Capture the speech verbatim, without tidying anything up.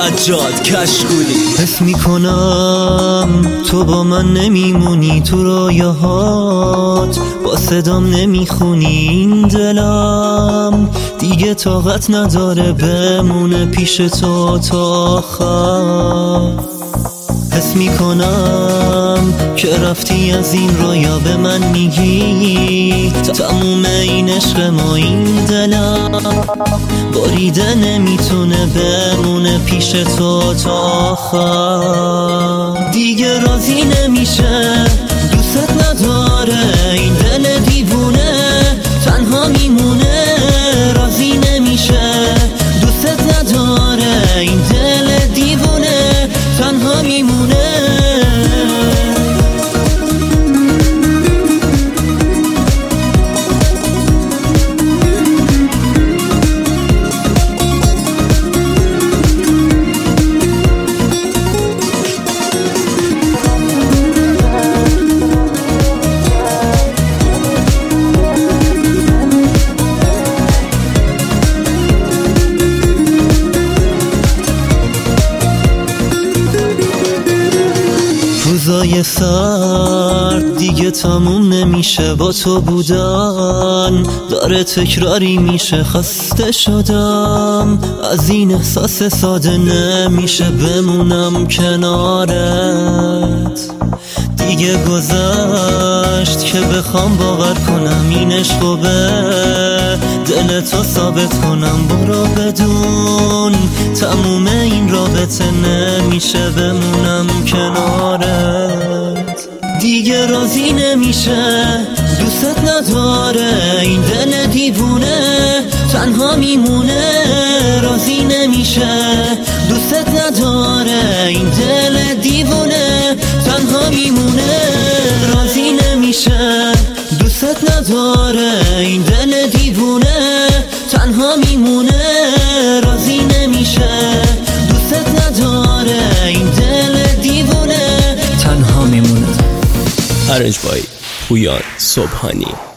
سجاد کشکولی. حس میکنم تو با من نمیمونی، تو رویاهات با صدام نمیخونی. این دلم دیگه طاقت نداره بمونه پیش تو تا آخر. حس میکنم که رفتی از این رویا، به من میگی تموم این عشق ما. این دلم بریده نمیتونه بمونه پیش تو تا آخر. دیگه راضی نمیشه، دوست نداره، این دل دیوونه تنها میمونه. راضی نمیشه، دوست نداره، این دل دیوونه تنها میمونه. روزای سرد دیگه تموم نمیشه، با تو بودن داره تکراری میشه. خسته شدم از این احساس ساده، نمیشه بمونم کنارت. دیگه گذشت که بخوام باور کنم این عشقو به دل تو ثابت کنم. برو بدون تموم این رابطه نمیشه بمونم کنارت. دیگه راضی نمیشه، دوست نداره، این دل دیوونه تنها میمونه. راضی نمیشه، دوست نداره، این دل دیوونه تنها میمونه. راضی نمیشه، دوست نداره، این دل دیوونه تنها میمونه. راضی نمیشه، دوست نداره، این دل دیوونه تنها میمونه. ارنج بای پویان صبحانی.